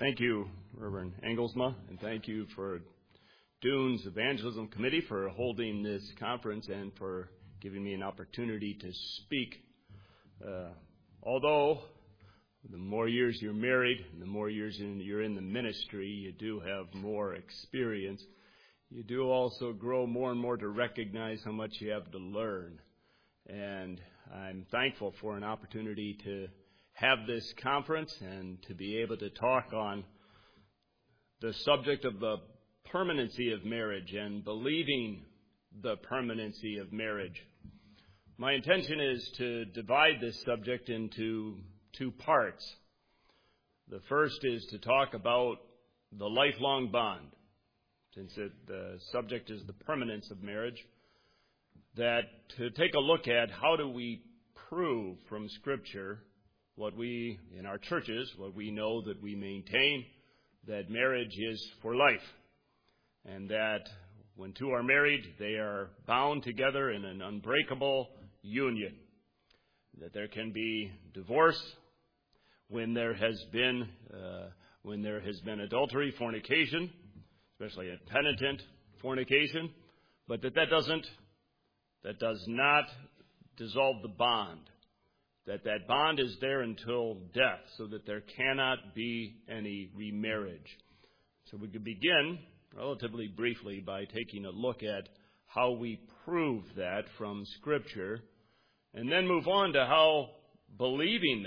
Thank you, Reverend Engelsma, and thank you for Dunes Evangelism Committee for holding this conference and for giving me an opportunity to speak. Although the more years you're married, and the more years you're in the ministry, you do have more experience. You do also grow more and more to recognize how much you have to learn. And I'm thankful for an opportunity to have this conference and to be able to talk on the subject of the permanency of marriage and believing the permanency of marriage. My intention is to divide this subject into two parts. The first is to talk about the lifelong bond, since the subject is the permanence of marriage, that to take a look at how do we prove from Scripture what we, in our churches, what we know that we maintain, that marriage is for life, and that when two are married, they are bound together in an unbreakable union, that there can be divorce when there has been adultery, fornication, especially a penitent fornication, but that does not dissolve the bond. That bond is there until death, so that there cannot be any remarriage. So we could begin relatively briefly by taking a look at how we prove that from Scripture, and then move on to how, believing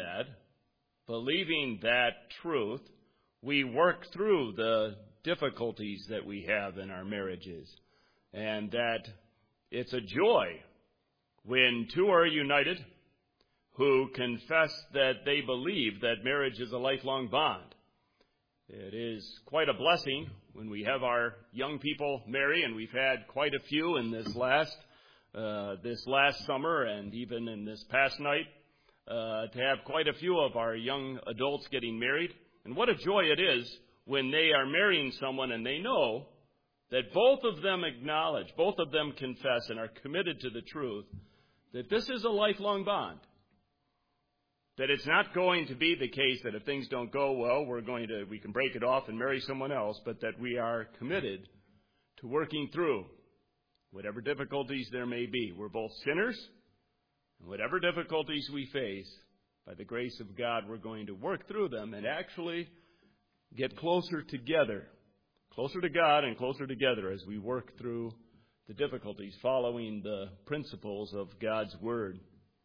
that truth, we work through the difficulties that we have in our marriages, and that it's a joy when two are united who confess that they believe that marriage is a lifelong bond. It is quite a blessing when we have our young people marry, and we've had quite a few in this last summer and even in this past night, to have quite a few of our young adults getting married. And what a joy it is when they are marrying someone and they know that both of them acknowledge, both of them confess and are committed to the truth that this is a lifelong bond. That it's not going to be the case that if things don't go well, we can break it off and marry someone else, but that we are committed to working through whatever difficulties there may be. We're both sinners, and whatever difficulties we face, by the grace of God, we're going to work through them and actually get closer together, closer to God and closer together as we work through the difficulties, following the principles of God's Word.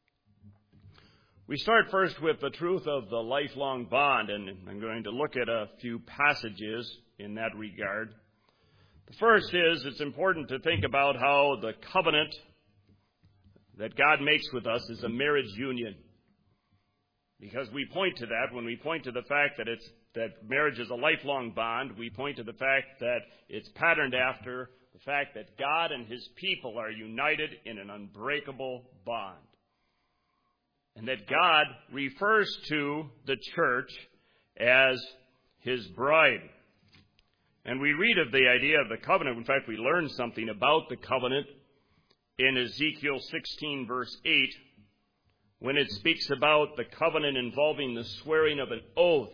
We start first with the truth of the lifelong bond, and I'm going to look at a few passages in that regard. The first is, it's important to think about how the covenant that God makes with us is a marriage union. Because we point to that, when we point to the fact that marriage is a lifelong bond, we point to the fact that it's patterned after the fact that God and His people are united in an unbreakable bond. And that God refers to the church as His bride. And we read of the idea of the covenant. In fact, we learn something about the covenant in Ezekiel 16, verse 8, when it speaks about the covenant involving the swearing of an oath.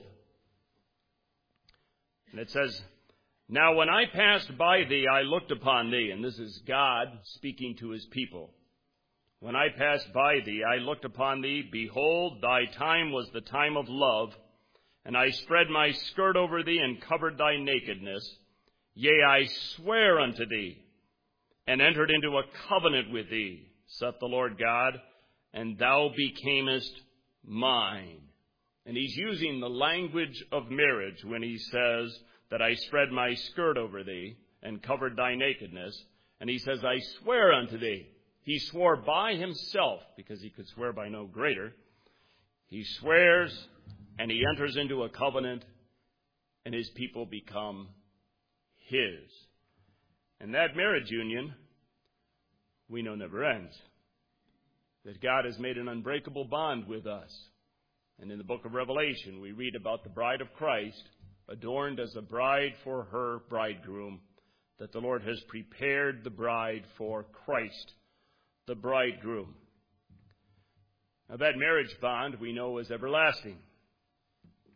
And it says, "Now when I passed by thee, I looked upon thee." And this is God speaking to His people. "When I passed by thee, I looked upon thee. Behold, thy time was the time of love. And I spread my skirt over thee and covered thy nakedness. Yea, I swear unto thee, and entered into a covenant with thee, saith the Lord God, and thou becamest mine." And He's using the language of marriage when He says that I spread my skirt over thee and covered thy nakedness. And He says, I swear unto thee. He swore by Himself, because He could swear by no greater. He swears, and He enters into a covenant, and His people become His. And that marriage union, we know, never ends. That God has made an unbreakable bond with us. And in the book of Revelation, we read about the bride of Christ, adorned as a bride for her bridegroom, that the Lord has prepared the bride for Christ, the bridegroom. Now, that marriage bond we know is everlasting.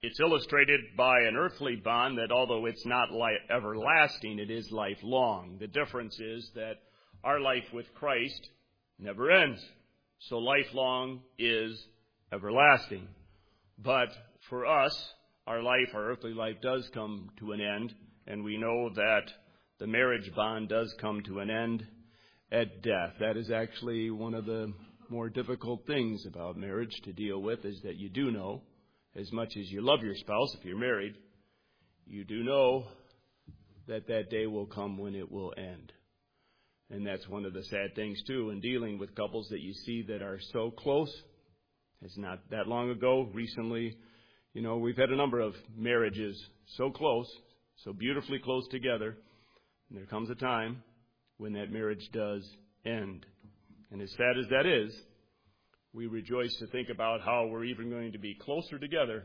It's illustrated by an earthly bond that although it's not everlasting, it is lifelong. The difference is that our life with Christ never ends. So lifelong is everlasting. But for us, our earthly life does come to an end, and we know that the marriage bond does come to an end at death. That is actually one of the more difficult things about marriage to deal with, is that you do know, as much as you love your spouse, if you're married, you do know that that day will come when it will end. And that's one of the sad things, too, in dealing with couples that you see that are so close. It's not that long ago, recently, we've had a number of marriages so close, so beautifully close together, and there comes a time when that marriage does end. And as sad as that is, we rejoice to think about how we're even going to be closer together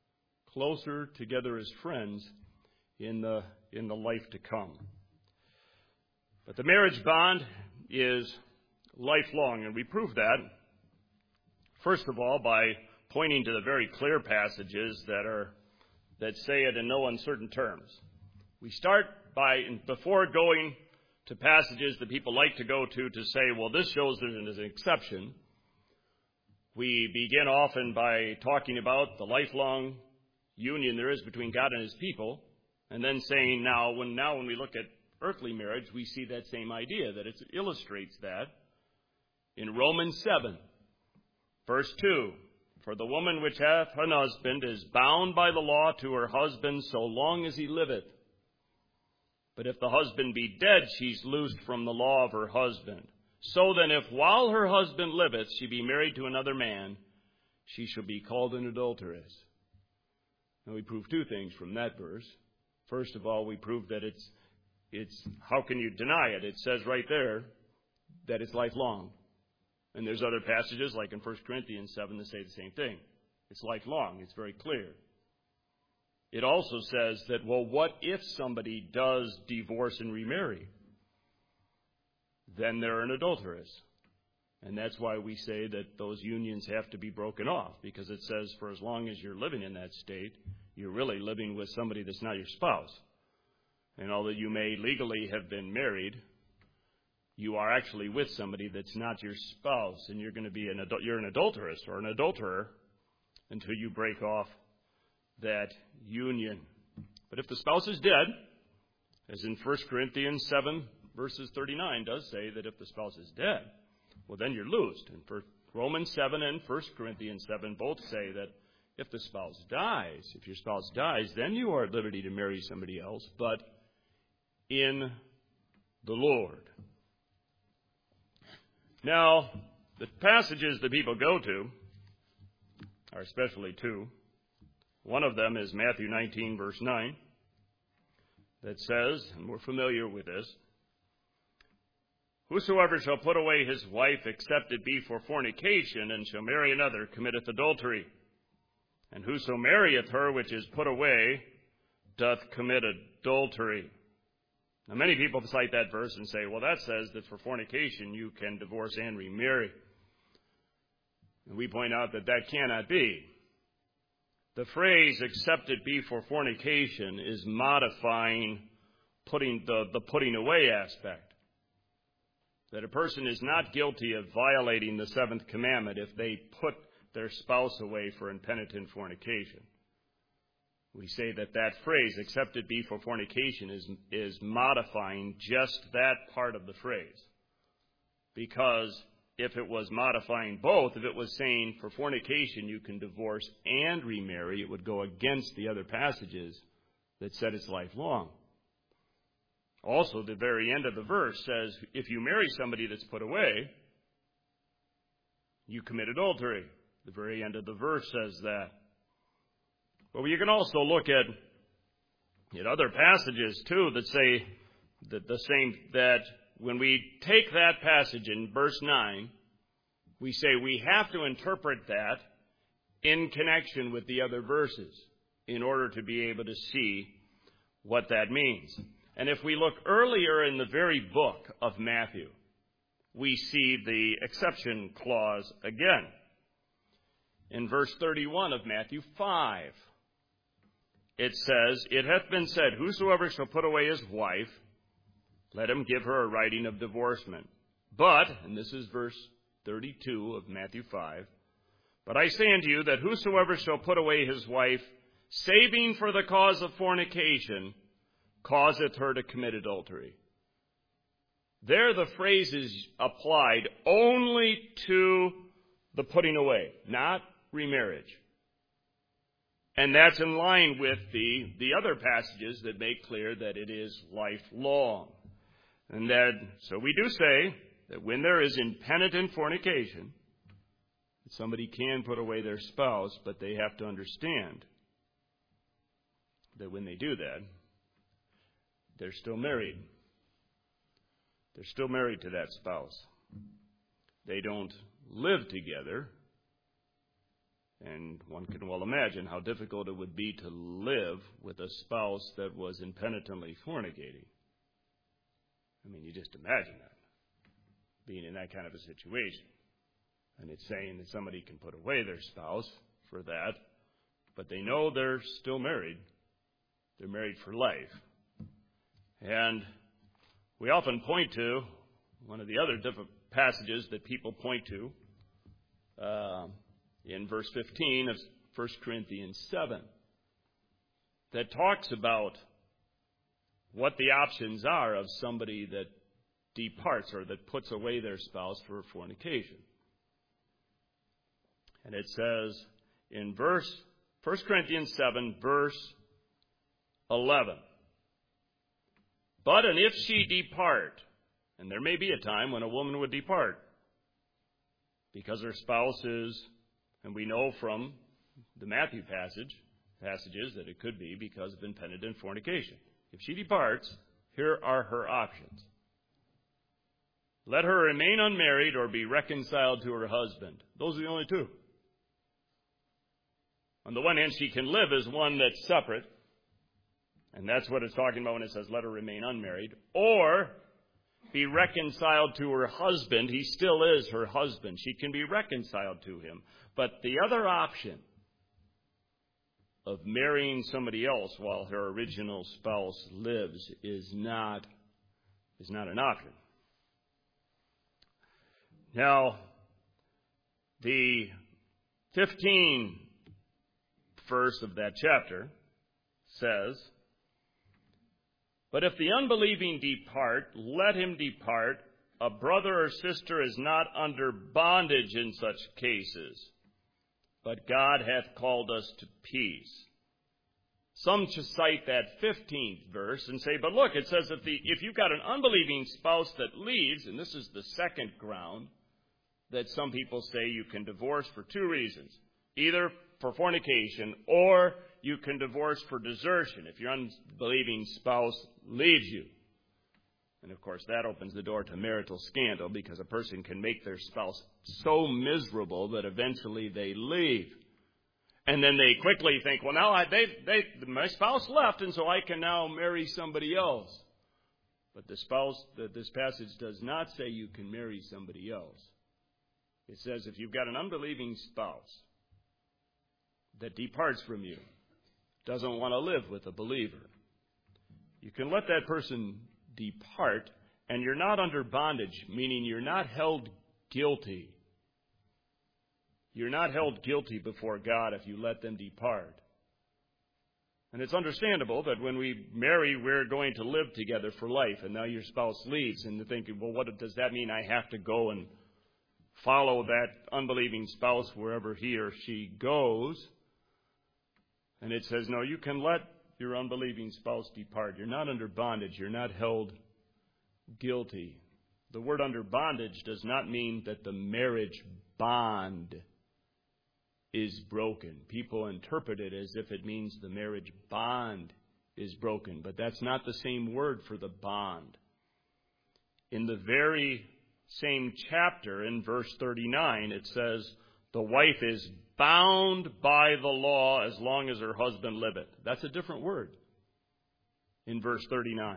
as friends in the life to come. But the marriage bond is lifelong, and we prove that, first of all, by pointing to the very clear passages that say it in no uncertain terms. We start before going to passages that people like to go to say, well, this shows there's an exception. We begin often by talking about the lifelong union there is between God and His people, and then saying now when we look at earthly marriage, we see that same idea, that it illustrates that in Romans 7, verse 2. For the woman which hath an husband is bound by the law to her husband so long as he liveth. But if the husband be dead, she's loosed from the law of her husband. So then, if while her husband liveth she be married to another man, she shall be called an adulteress. Now we prove two things from that verse. First of all, we prove that it's how can you deny it? It says right there that it's lifelong. And there's other passages like in 1 Corinthians 7 that say the same thing. It's lifelong. It's very clear. It also says that, well, what if somebody does divorce and remarry? Then they're an adulteress. And that's why we say that those unions have to be broken off, because it says for as long as you're living in that state, you're really living with somebody that's not your spouse. And although you may legally have been married, you are actually with somebody that's not your spouse, and you're going to be you're an adulteress or an adulterer until you break off that union. But if the spouse is dead, as in 1 Corinthians 7, verses 39 does say that if the spouse is dead, well, then you're loosed. And for Romans 7 and 1 Corinthians 7 both say that if the spouse dies, if your spouse dies, then you are at liberty to marry somebody else, but in the Lord. Now, the passages that people go to are especially two. One of them is Matthew 19, verse 9, that says, and we're familiar with this, whosoever shall put away his wife, except it be for fornication, and shall marry another, committeth adultery. And whoso marrieth her which is put away, doth commit adultery. Now, many people cite that verse and say, well, that says that for fornication you can divorce and remarry. And we point out that that cannot be. The phrase, except it be for fornication, is modifying the putting away aspect. That a person is not guilty of violating the seventh commandment if they put their spouse away for impenitent fornication. We say that phrase, except it be for fornication, is modifying just that part of the phrase. Because if it was modifying both, if it was saying for fornication you can divorce and remarry, it would go against the other passages that said it's lifelong. Also, the very end of the verse says, if you marry somebody that's put away, you commit adultery. The very end of the verse says that. But you can also look at other passages, too, that say that the same, that when we take that passage in verse 9, we say we have to interpret that in connection with the other verses in order to be able to see what that means. And if we look earlier in the very book of Matthew, we see the exception clause again. In verse 31 of Matthew 5, it says, "It hath been said, whosoever shall put away his wife, let him give her a writing of divorcement. But," and this is verse 32 of Matthew 5, "but I say unto you that whosoever shall put away his wife, saving for the cause of fornication, causeth her to commit adultery." There the phrase is applied only to the putting away, not remarriage. And that's in line with the other passages that make clear that it is lifelong. And so we do say that when there is impenitent fornication, somebody can put away their spouse, but they have to understand that when they do that, they're still married. They're still married to that spouse. They don't live together. And one can well imagine how difficult it would be to live with a spouse that was impenitently fornicating. I mean, you just imagine that, being in that kind of a situation. And it's saying that somebody can put away their spouse for that, but they know they're still married. They're married for life. And we often point to one of the other different passages that people point to in verse 15 of 1 Corinthians 7 that talks about what the options are of somebody that departs or that puts away their spouse for fornication. And it says in 1 Corinthians 7, verse 11, "But and if she depart," and there may be a time when a woman would depart because her spouse is, and we know from the Matthew passages that it could be because of impenitent fornication. If she departs, here are her options. Let her remain unmarried or be reconciled to her husband. Those are the only two. On the one hand, she can live as one that's separate, and that's what it's talking about when it says let her remain unmarried, or be reconciled to her husband. He still is her husband. She can be reconciled to him. But the other option of marrying somebody else while her original spouse lives is not an option. Now, the 15th verse of that chapter says, "But if the unbelieving depart, let him depart. A brother or sister is not under bondage in such cases, but God hath called us to peace." Some cite that 15th verse and say, but look, it says if you've got an unbelieving spouse that leaves, and this is the second ground that some people say you can divorce for two reasons, either for fornication or you can divorce for desertion if your unbelieving spouse leaves you. And of course, that opens the door to marital scandal because a person can make their spouse so miserable that eventually they leave. And then they quickly think, well, now my spouse left, and so I can now marry somebody else. But this passage does not say you can marry somebody else. It says if you've got an unbelieving spouse that departs from you, doesn't want to live with a believer, you can let that person depart, and you're not under bondage, meaning you're not held guilty. You're not held guilty before God if you let them depart. And it's understandable that when we marry, we're going to live together for life, and now your spouse leaves, and you're thinking, well, what does that mean? I have to go and follow that unbelieving spouse wherever he or she goes. And it says, no, you can let your unbelieving spouse depart. You're not under bondage. You're not held guilty. The word under bondage does not mean that the marriage bond is broken. People interpret it as if it means the marriage bond is broken, but that's not the same word for the bond. In the very same chapter, in verse 39, it says, the wife is bound by the law as long as her husband liveth. That's a different word in verse 39.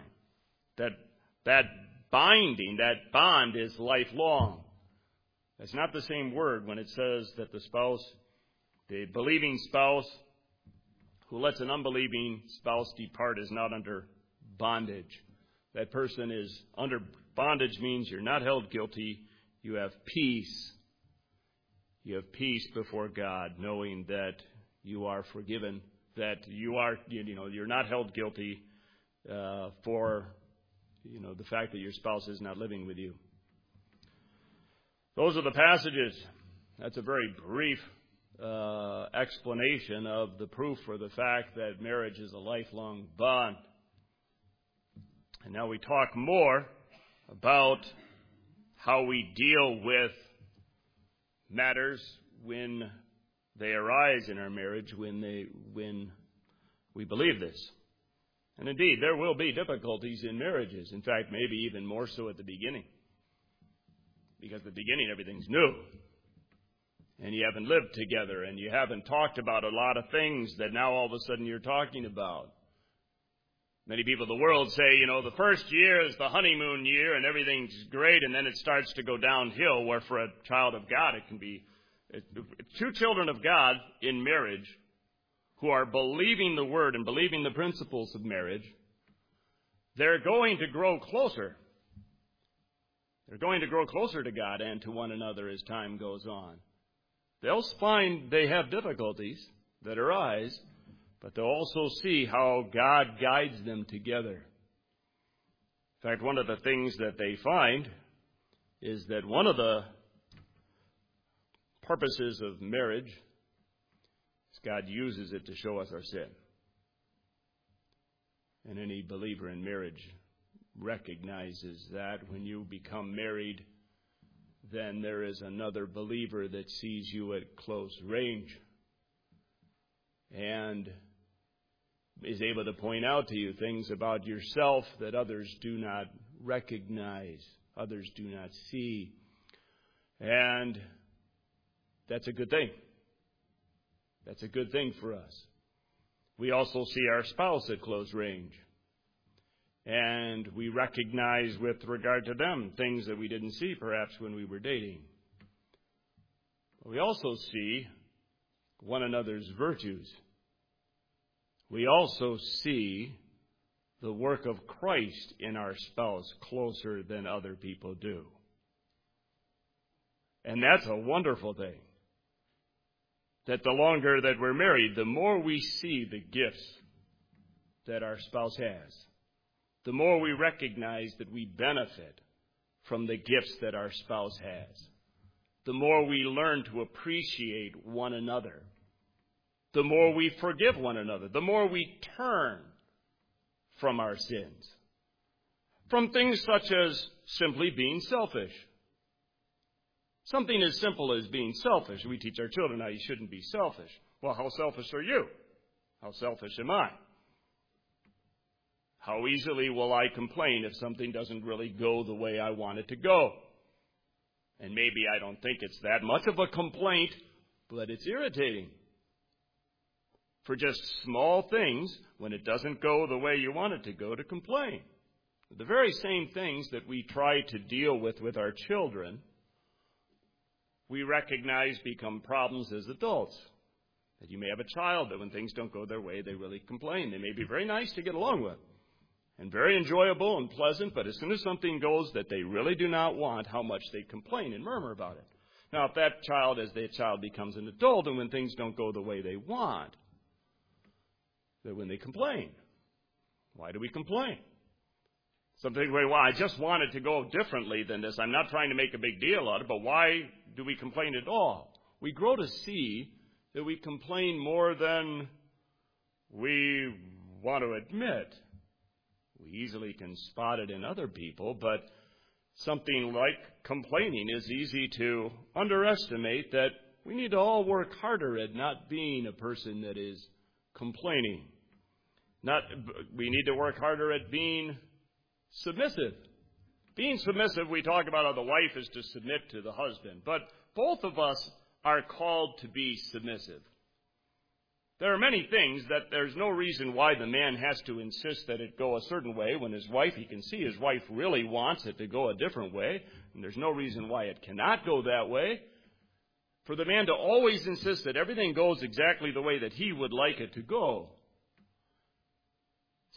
That binding, that bond is lifelong. That's not the same word when it says that the believing spouse who lets an unbelieving spouse depart is not under bondage. That person is under bondage means you're not held guilty. You have peace. You have peace before God, knowing that you are forgiven, that you're not held guilty for the fact that your spouse is not living with you. Those are the passages. That's a very brief explanation of the proof for the fact that marriage is a lifelong bond. And now we talk more about how we deal with matters when they arise in our marriage, when we believe this. And indeed, there will be difficulties in marriages. In fact, maybe even more so at the beginning. Because at the beginning, everything's new. And you haven't lived together, and you haven't talked about a lot of things that now all of a sudden you're talking about. Many people in the world say, the first year is the honeymoon year, and everything's great, and then it starts to go downhill, where for a child of God, it can be two children of God in marriage who are believing the Word and believing the principles of marriage. They're going to grow closer. They're going to grow closer to God and to one another as time goes on. They'll find they have difficulties that arise, but they'll also see how God guides them together. In fact, one of the things that they find is that one of the purposes of marriage is God uses it to show us our sin. And any believer in marriage recognizes that when you become married, then there is another believer that sees you at close range and is able to point out to you things about yourself that others do not recognize, others do not see. And that's a good thing. That's a good thing for us. We also see our spouse at close range. And we recognize with regard to them things that we didn't see perhaps when we were dating. We also see one another's virtues. We also see the work of Christ in our spouse closer than other people do. And that's a wonderful thing. That the longer that we're married, the more we see the gifts that our spouse has. The more we recognize that we benefit from the gifts that our spouse has. The more we learn to appreciate one another. The more we forgive one another. The more we turn from our sins. From things such as simply being selfish. Something as simple as being selfish. We teach our children how you shouldn't be selfish. Well, how selfish are you? How selfish am I? How easily will I complain if something doesn't really go the way I want it to go? And maybe I don't think it's that much of a complaint, but it's irritating. For just small things, when it doesn't go the way you want it to go, to complain. The very same things that we try to deal with our children, we recognize become problems as adults. That you may have a child that when things don't go their way, they really complain. They may be very nice to get along with and very enjoyable and pleasant, but as soon as something goes that they really do not want, how much they complain and murmur about it. Now, if that child, as that child becomes an adult and when things don't go the way they want, that when they complain, why do we complain? Something like, well, I just want it to go differently than this. I'm not trying to make a big deal out of it, but why do we complain at all? We grow to see that we complain more than we want to admit. We easily can spot it in other people, but something like complaining is easy to underestimate, that we need to all work harder at not being a person that is complaining. We need to work harder at being submissive. Being submissive, we talk about how the wife is to submit to the husband, but both of us are called to be submissive. There are many things that there's no reason why the man has to insist that it go a certain way when his wife, he can see his wife really wants it to go a different way, and there's no reason why it cannot go that way. For the man to always insist that everything goes exactly the way that he would like it to go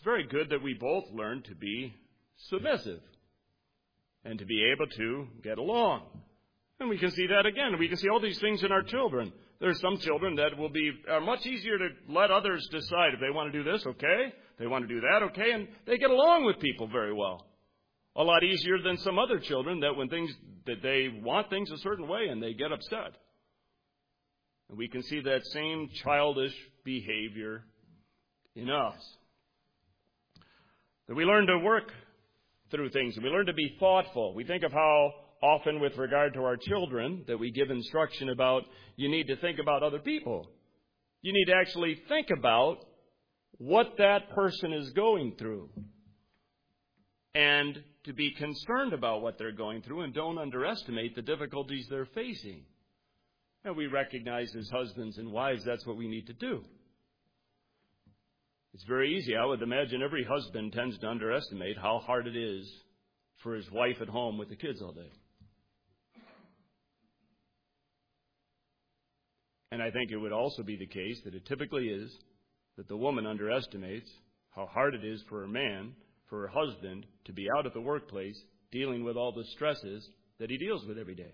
very good that we both learn to be submissive and to be able to get along. And we can see that again. We can see all these things in our children. There's some children that are much easier to let others decide. If they want to do this, okay. If they want to do that, okay. And they get along with people very well. A lot easier than some other children that they want things a certain way and they get upset. And we can see that same childish behavior in us. That we learn to work through things, and we learn to be thoughtful. We think of how often with regard to our children that we give instruction about you need to think about other people. You need to actually think about what that person is going through and to be concerned about what they're going through, and don't underestimate the difficulties they're facing. And we recognize as husbands and wives that's what we need to do. It's very easy. I would imagine every husband tends to underestimate how hard it is for his wife at home with the kids all day. And I think it would also be the case that it typically is that the woman underestimates how hard it is for her man, for her husband, to be out at the workplace dealing with all the stresses that he deals with every day.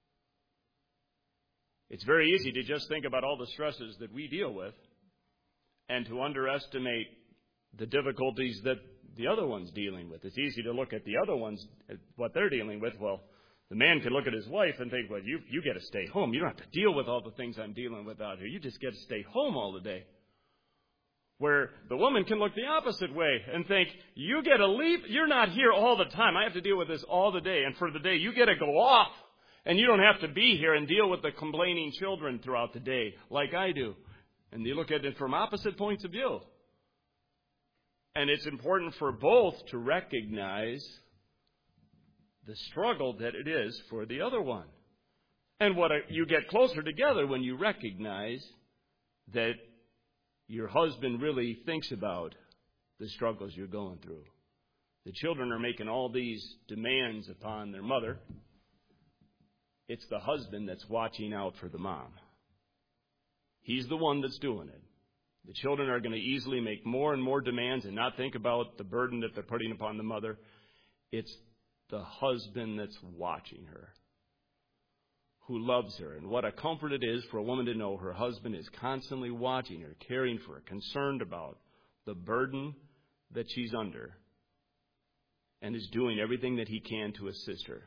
It's very easy to just think about all the stresses that we deal with and to underestimate the difficulties that the other one's dealing with. It's easy to look at the other ones, what they're dealing with. Well, the man can look at his wife and think, well, you get to stay home. You don't have to deal with all the things I'm dealing with out here. You just get to stay home all the day. Where the woman can look the opposite way and think, you get to leave. You're not here all the time. I have to deal with this all the day. And for the day, you get to go off. And you don't have to be here and deal with the complaining children throughout the day like I do. And you look at it from opposite points of view. And it's important for both to recognize the struggle that it is for the other one. And you get closer together when you recognize that your husband really thinks about the struggles you're going through. The children are making all these demands upon their mother. It's the husband that's watching out for the mom. He's the one that's doing it. The children are going to easily make more and more demands and not think about the burden that they're putting upon the mother. It's the husband that's watching her, who loves her. And what a comfort it is for a woman to know her husband is constantly watching her, caring for her, concerned about the burden that she's under, and is doing everything that he can to assist her.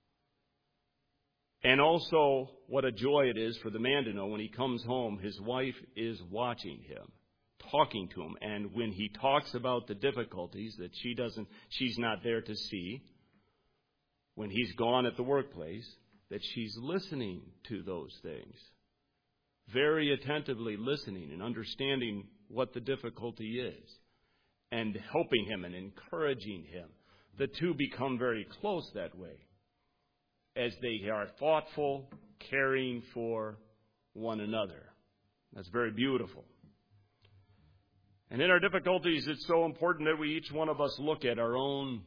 And also, what a joy it is for the man to know when he comes home, his wife is watching him, talking to him. And when he talks about the difficulties that she's not there to see, when he's gone at the workplace, that she's listening to those things, very attentively listening and understanding what the difficulty is, and helping him and encouraging him. The two become very close that way, as they are thoughtful, caring for one another. That's very beautiful. And in our difficulties, it's so important that each one of us look at our own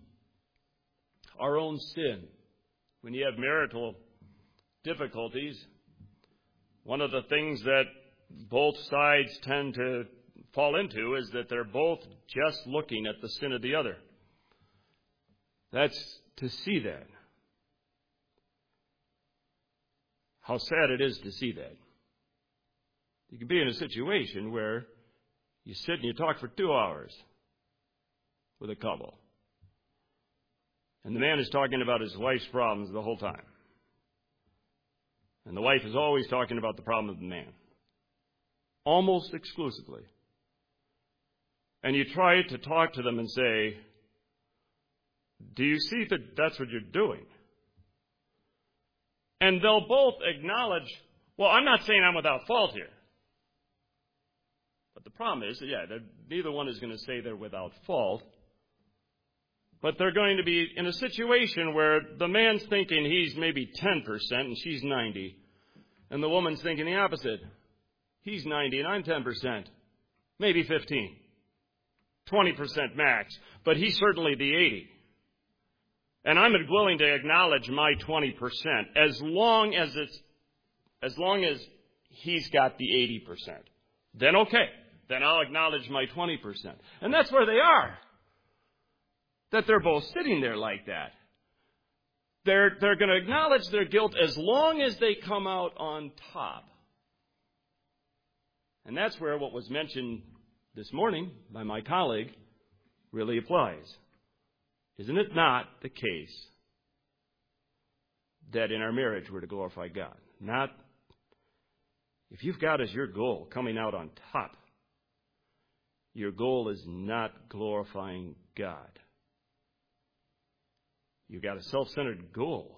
sin. When you have marital difficulties, one of the things that both sides tend to fall into is that they're both just looking at the sin of the other. That's to see that. How sad it is to see that. You can be in a situation where you sit and you talk for 2 hours with a couple. And the man is talking about his wife's problems the whole time. And the wife is always talking about the problem of the man. Almost exclusively. And you try to talk to them and say, do you see that that's what you're doing? And they'll both acknowledge, well, I'm not saying I'm without fault here. But the problem is, neither one is going to say they're without fault. But they're going to be in a situation where the man's thinking he's maybe 10% and she's 90%. And the woman's thinking the opposite. He's 90% and I'm 10%. Maybe 15%. 20% max. But he's certainly the 80%. And I'm willing to acknowledge my 20% as long as he's got the 80%. Then okay. then I'll acknowledge my 20%. And that's where they are. That they're both sitting there like that. They're going to acknowledge their guilt as long as they come out on top. And that's where what was mentioned this morning by my colleague really applies. Isn't it not the case that in our marriage we're to glorify God? Not if you've got as your goal coming out on top, your goal is not glorifying God. You've got a self-centered goal.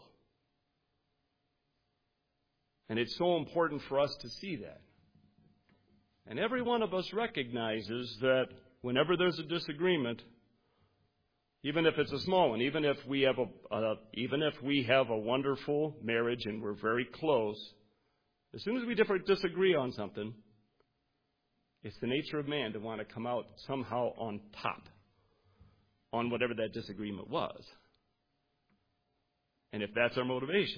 And it's so important for us to see that. And every one of us recognizes that whenever there's a disagreement, even if it's a small one, even if we have a wonderful marriage and we're very close, as soon as we disagree on something, it's the nature of man to want to come out somehow on top on whatever that disagreement was. And if that's our motivation,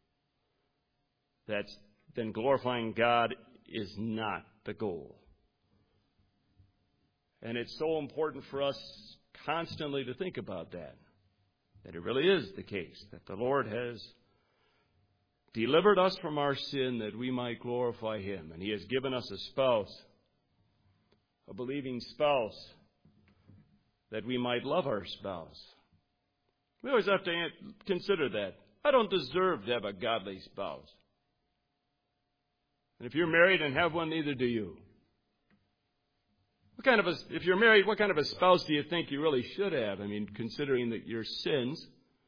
then glorifying God is not the goal. And it's so important for us constantly to think about that it really is the case, that the Lord has delivered us from our sin that we might glorify Him. And He has given us a spouse, a believing spouse, that we might love our spouse. We always have to consider that. I don't deserve to have a godly spouse. And if you're married and have one, neither do you. If you're married, what kind of a spouse do you think you really should have? I mean, considering that your sins.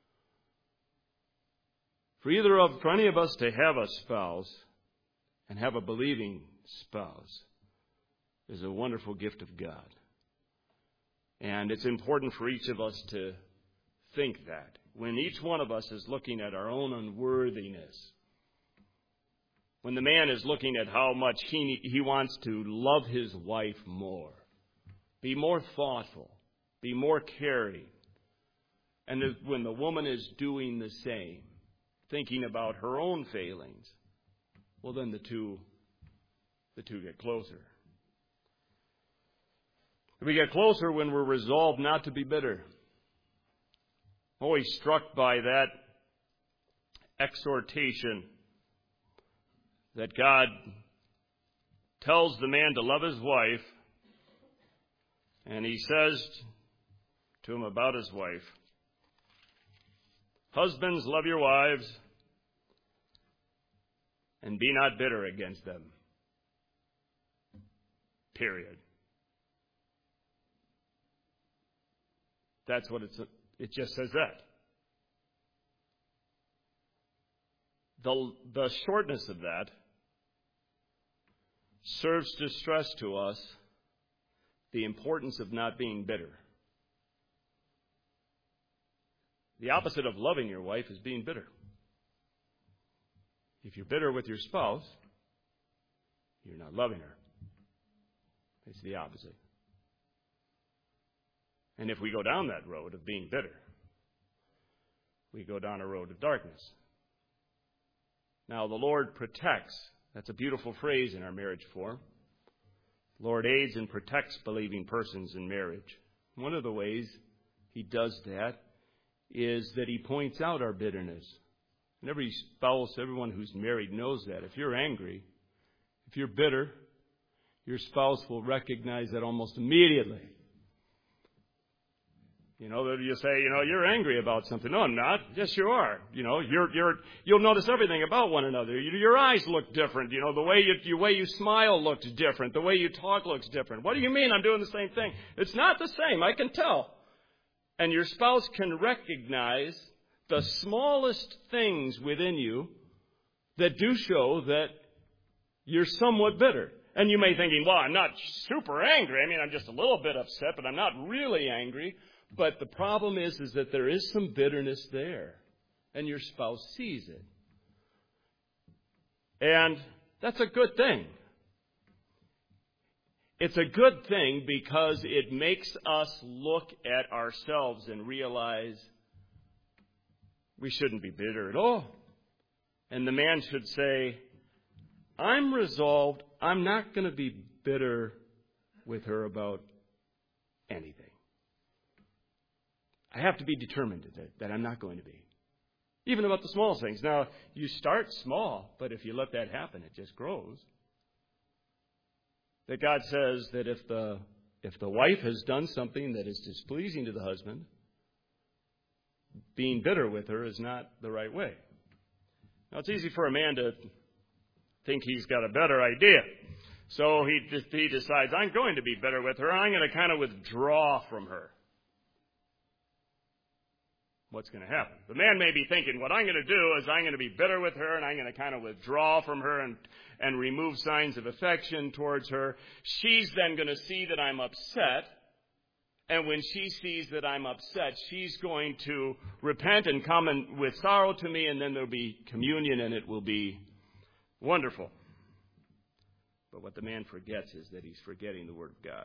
For any of us to have a spouse and have a believing spouse is a wonderful gift of God. And it's important for each of us to think that. When each one of us is looking at our own unworthiness, when the man is looking at how much he wants to love his wife more, be more thoughtful, be more caring, and when the woman is doing the same, thinking about her own failings, well, then the two get closer. We get closer when we're resolved not to be bitter. I'm always struck by that exhortation that God tells the man to love his wife, and He says to him about his wife, "Husbands, love your wives, and be not bitter against them." Period. That's what it just says that. The shortness of that serves to stress to us the importance of not being bitter. The opposite of loving your wife is being bitter. If you're bitter with your spouse, you're not loving her. It's the opposite. And if we go down that road of being bitter, we go down a road of darkness. Now, the Lord protects. That's a beautiful phrase in our marriage form. The Lord aids and protects believing persons in marriage. One of the ways He does that is that He points out our bitterness. And every spouse, everyone who's married knows that. If you're angry, if you're bitter, your spouse will recognize that almost immediately. You say, you're angry about something. No, I'm not. Yes, you are. You'll notice everything about one another. Your eyes look different. The way you smile looks different. The way you talk looks different. What do you mean I'm doing the same thing? It's not the same. I can tell. And your spouse can recognize the smallest things within you that do show that you're somewhat bitter. And you may be thinking, well, I'm not super angry. I'm just a little bit upset, but I'm not really angry. But the problem is that there is some bitterness there, and your spouse sees it. And that's a good thing. It's a good thing because it makes us look at ourselves and realize we shouldn't be bitter at all. And the man should say, I'm resolved. I'm not going to be bitter with her about anything. I have to be determined that I'm not going to be. Even about the small things. Now, you start small, but if you let that happen, it just grows. That God says that if the wife has done something that is displeasing to the husband, being bitter with her is not the right way. Now, it's easy for a man to think he's got a better idea. So he decides, I'm going to be bitter with her. I'm going to kind of withdraw from her. What's going to happen? The man may be thinking, what I'm going to do is I'm going to be bitter with her, and I'm going to kind of withdraw from her and remove signs of affection towards her. She's then going to see that I'm upset. And when she sees that I'm upset, she's going to repent and come with sorrow to me, and then there'll be communion, and it will be wonderful. But what the man forgets is that he's forgetting the Word of God.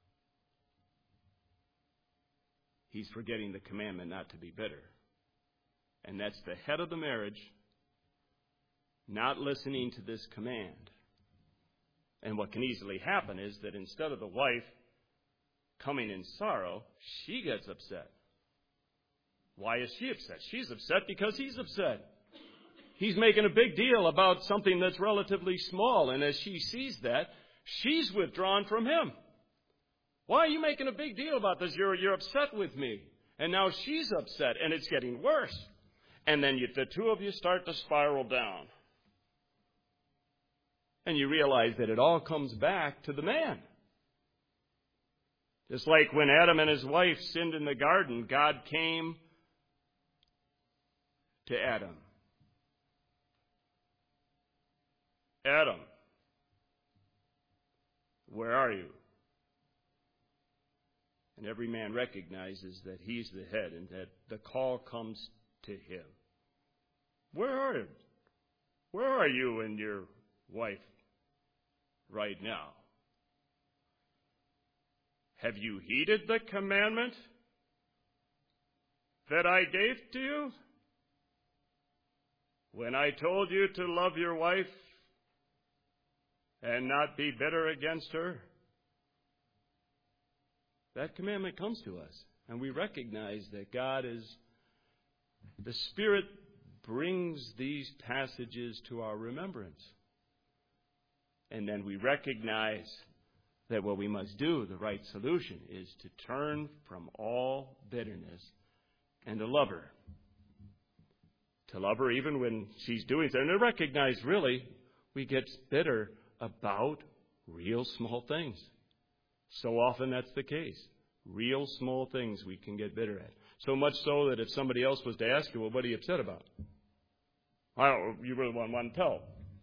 He's forgetting the commandment not to be bitter. And that's the head of the marriage, not listening to this command. And what can easily happen is that instead of the wife coming in sorrow, she gets upset. Why is she upset? She's upset because he's upset. He's making a big deal about something that's relatively small, and as she sees that, she's withdrawn from him. Why are you making a big deal about this? You're upset with me. And now she's upset, and it's getting worse. And then the two of you start to spiral down. And you realize that it all comes back to the man. Just like when Adam and his wife sinned in the garden, God came to Adam. Adam, where are you? And every man recognizes that he's the head and that the call comes to him. Where are you and your wife right now? Have you heeded the commandment that I gave to you? When I told you to love your wife and not be bitter against her? That commandment comes to us, and we recognize that the Spirit brings these passages to our remembrance. And then we recognize that what we must do, the right solution, is to turn from all bitterness and to love her. To love her even when she's doing so. And to recognize, really, we get bitter about real small things. So often that's the case. Real small things we can get bitter at. So much so that if somebody else was to ask you, well, what are you upset about? You really wouldn't want to tell.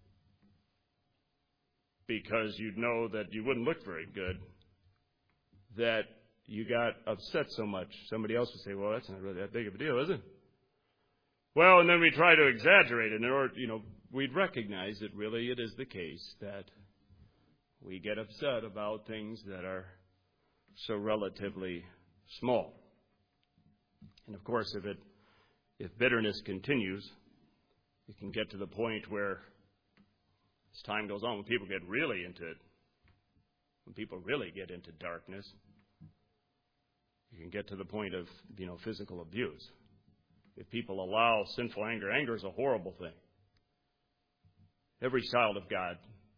Because you'd know that you wouldn't look very good. That you got upset so much. Somebody else would say, well, that's not really that big of a deal, is it? Well, and then we try to exaggerate it in order, we'd recognize that really it is the case that we get upset about things that are so relatively small. And of course, if bitterness continues, it can get to the point where as time goes on, when people get really into it, when people really get into darkness, you can get to the point of, physical abuse. If people allow sinful anger is a horrible thing. Every child of God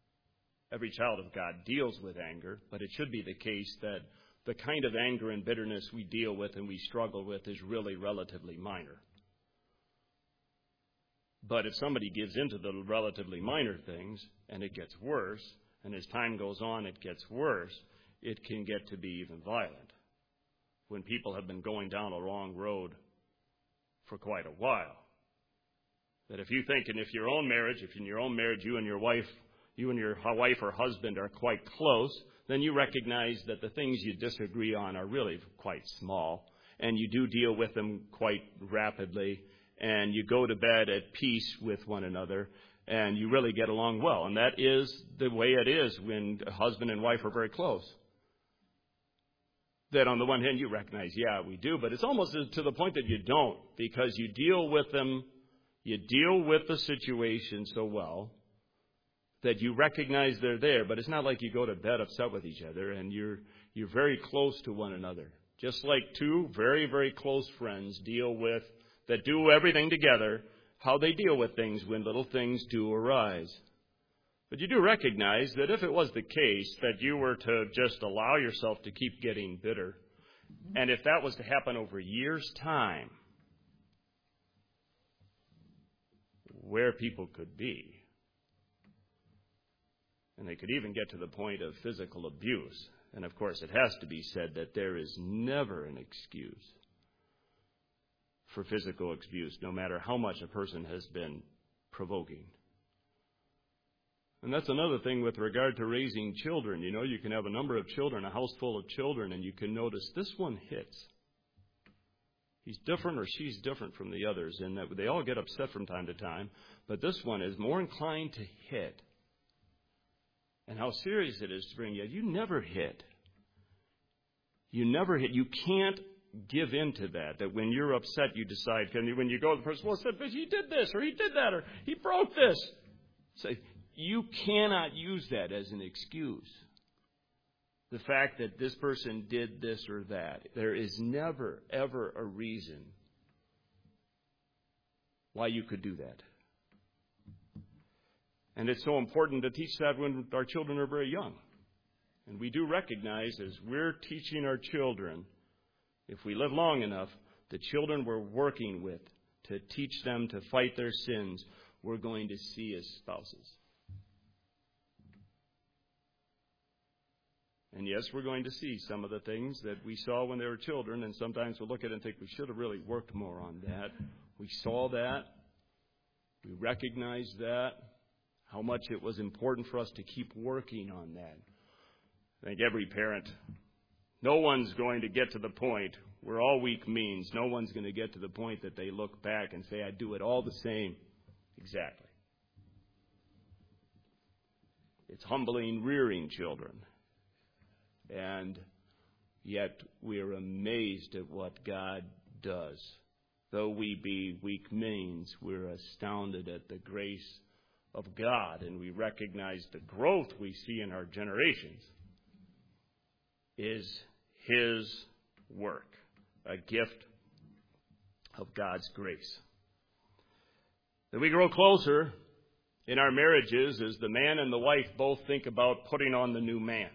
deals with anger, but it should be the case that the kind of anger and bitterness we deal with and we struggle with is really relatively minor. But if somebody gives into the relatively minor things and it gets worse, and as time goes on it gets worse, it can get to be even violent. When people have been going down a wrong road for quite a while. That if you think, and if in your own marriage, you and your wife or husband are quite close, then you recognize that the things you disagree on are really quite small, and you do deal with them quite rapidly, and you go to bed at peace with one another, and you really get along well. And that is the way it is when a husband and wife are very close. That on the one hand you recognize, yeah, we do, but it's almost to the point that you don't, because you deal with them, you deal with the situation so well that you recognize they're there, but it's not like you go to bed upset with each other and you're very close to one another. Just like two very, very close friends that do everything together, how they deal with things when little things do arise. But you do recognize that if it was the case that you were to just allow yourself to keep getting bitter, and if that was to happen over years' time, where people could be. And they could even get to the point of physical abuse. And of course, it has to be said that there is never an excuse for physical abuse, no matter how much a person has been provoking. And that's another thing with regard to raising children. You know, you can have a number of children, a house full of children, and you can notice this one hits. He's different or she's different from the others in that they all get upset from time to time, but this one is more inclined to hit. And how serious it is to bring you. You never hit. You never hit. You can't give in to that. That when you're upset, you decide, when you go to the person, well, he did this, or he did that, or he broke this. Say, you cannot use that as an excuse. The fact that this person did this or that. There is never, ever a reason why you could do that. And it's so important to teach that when our children are very young. And we do recognize as we're teaching our children, if we live long enough, the children we're working with to teach them to fight their sins, we're going to see as spouses. And yes, we're going to see some of the things that we saw when they were children, and sometimes we'll look at it and think we should have really worked more on that. We saw that. We recognized that. How much it was important for us to keep working on that. I think every parent, no one's going to get to the point where all weak means. No one's going to get to the point that they look back and say, I do it all the same. Exactly. It's humbling rearing children. And yet we are amazed at what God does. Though we be weak means, we're astounded at the grace of God, and we recognize the growth we see in our generations is His work, a gift of God's grace. That we grow closer in our marriages as the man and the wife both think about putting on the new man.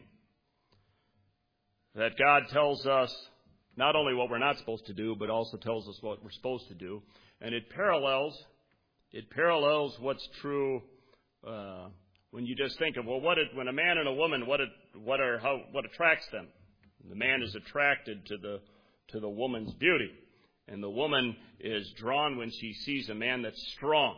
That God tells us not only what we're not supposed to do, but also tells us what we're supposed to do. And it parallels what's true when you just think of, when a man and a woman, what attracts them? The man is attracted to the woman's beauty. And the woman is drawn when she sees a man that's strong.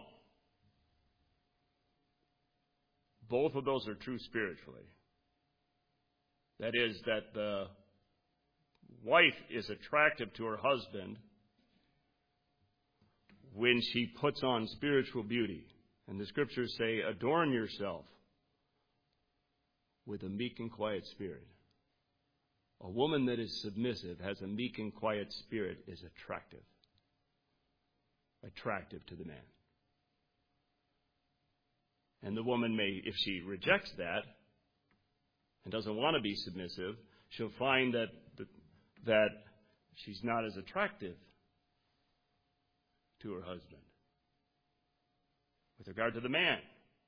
Both of those are true spiritually. That is, that the wife is attractive to her husband when she puts on spiritual beauty. And the scriptures say, adorn yourself with a meek and quiet spirit. A woman that is submissive, has a meek and quiet spirit, is attractive to the man. And the woman may, if she rejects that and doesn't want to be submissive, she'll find that she's not as attractive to her husband. With regard to the man,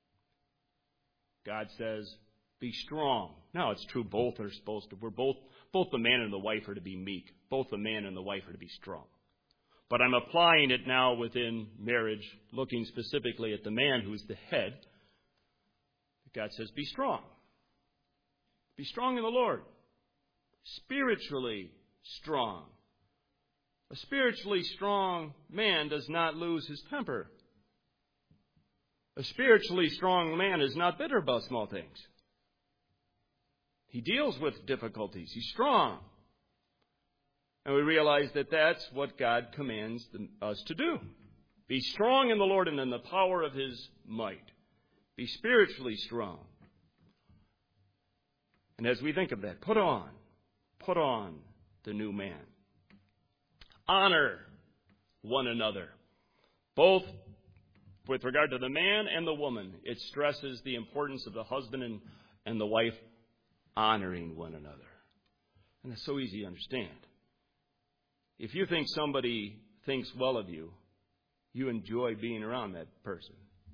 God says, be strong. Now, it's true, both are supposed to. Both the man and the wife are to be meek. Both the man and the wife are to be strong. But I'm applying it now within marriage, looking specifically at the man who's the head. God says, be strong. Be strong in the Lord. Spiritually strong. A spiritually strong man does not lose his temper. A spiritually strong man is not bitter about small things. He deals with difficulties. He's strong. And we realize that that's what God commands us to do. Be strong in the Lord and in the power of His might. Be spiritually strong. And as we think of that, put on the new man. Honor one another. Both with regard to the man and the woman, it stresses the importance of the husband and the wife honoring one another. And it's so easy to understand. If you think somebody thinks well of you, you enjoy being around that person.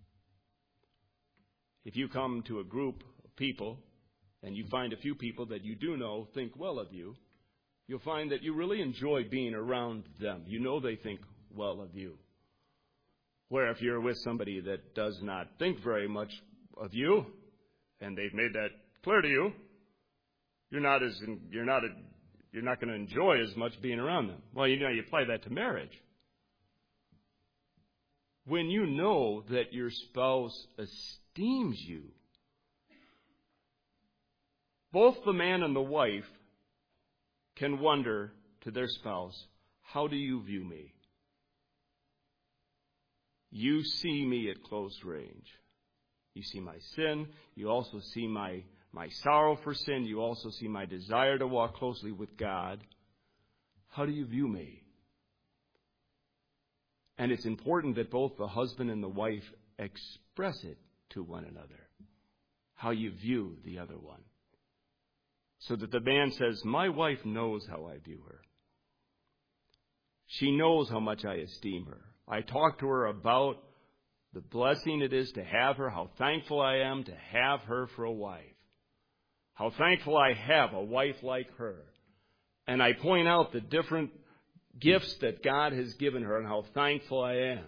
If you come to a group of people and you find a few people that you do know think well of you, you'll find that you really enjoy being around them. You know they think well of you. Where if you're with somebody that does not think very much of you, and they've made that clear to you, you're not going to enjoy as much being around them. Well, you apply that to marriage. When you know that your spouse esteems you, both the man and the wife can wonder to their spouse, how do you view me? You see me at close range. You see my sin. You also see my sorrow for sin. You also see my desire to walk closely with God. How do you view me? And it's important that both the husband and the wife express it to one another. How you view the other one. So that the man says, my wife knows how I view her. She knows how much I esteem her. I talk to her about the blessing it is to have her, how thankful I am to have her for a wife. How thankful I have a wife like her. And I point out the different gifts that God has given her and how thankful I am.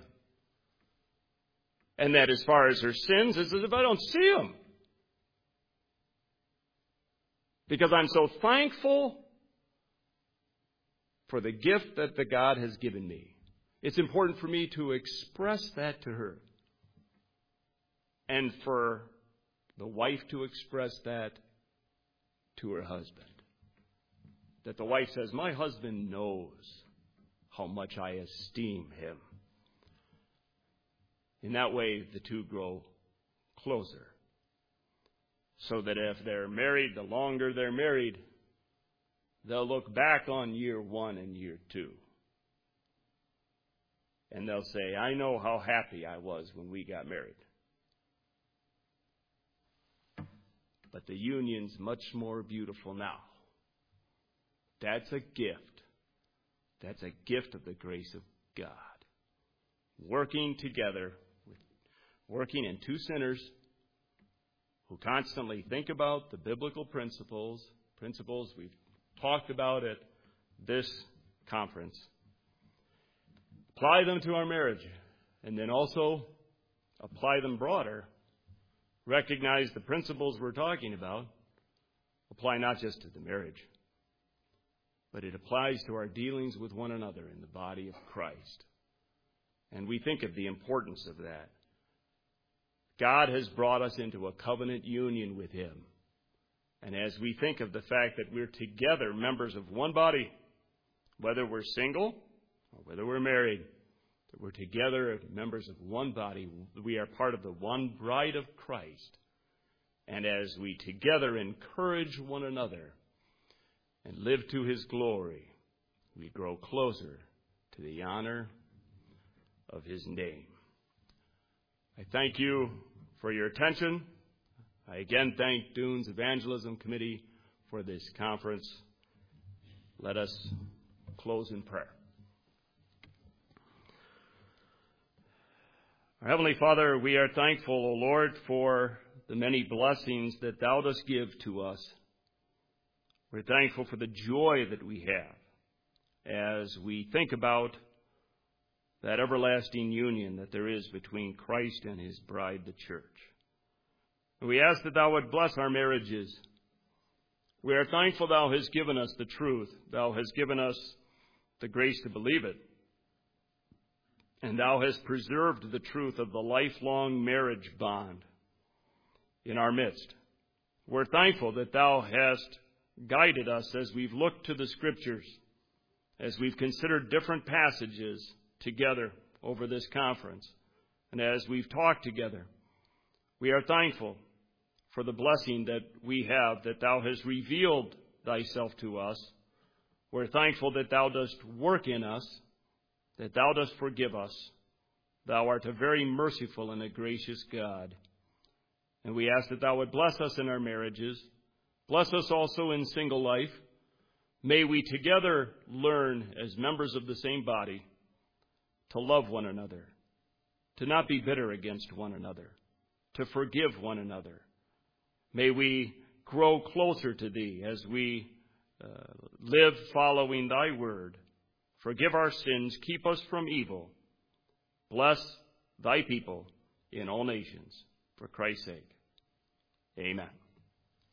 And that as far as her sins, it's as if I don't see them. Because I'm so thankful for the gift that the God has given me. It's important for me to express that to her. And for the wife to express that to her husband. That the wife says, my husband knows how much I esteem him. In that way, the two grow closer. So that if they're married, the longer they're married, they'll look back on year 1 and year 2. And they'll say, I know how happy I was when we got married. But the union's much more beautiful now. That's a gift. That's a gift of the grace of God. Working together, working in two sinners who constantly think about the biblical principles we've talked about at this conference. Apply them to our marriage, and then also apply them broader. Recognize the principles we're talking about. Apply not just to the marriage, but it applies to our dealings with one another in the body of Christ. And we think of the importance of that. God has brought us into a covenant union with Him. And as we think of the fact that we're together members of one body, whether we're single or whether we're married, that we're together members of one body, we are part of the one bride of Christ. And as we together encourage one another and live to His glory, we grow closer to the honor of His name. I thank you for your attention. I again thank Dunes Evangelism Committee for this conference. Let us close in prayer. Our Heavenly Father, we are thankful, O Lord, for the many blessings that Thou dost give to us. We're thankful for the joy that we have as we think about that everlasting union that there is between Christ and His bride, the church. And we ask that Thou would bless our marriages. We are thankful Thou hast given us the truth. Thou hast given us the grace to believe it. And Thou hast preserved the truth of the lifelong marriage bond in our midst. We're thankful that Thou hast guided us as we've looked to the Scriptures, as we've considered different passages together over this conference, and as we've talked together. We are thankful for the blessing that we have, that Thou hast revealed Thyself to us. We're thankful that Thou dost work in us, that Thou dost forgive us, Thou art a very merciful and a gracious God. And we ask that Thou would bless us in our marriages. Bless us also in single life. May we together learn as members of the same body to love one another, to not be bitter against one another, to forgive one another. May we grow closer to Thee as we live following Thy word. Forgive our sins, keep us from evil. Bless Thy people in all nations, for Christ's sake. Amen.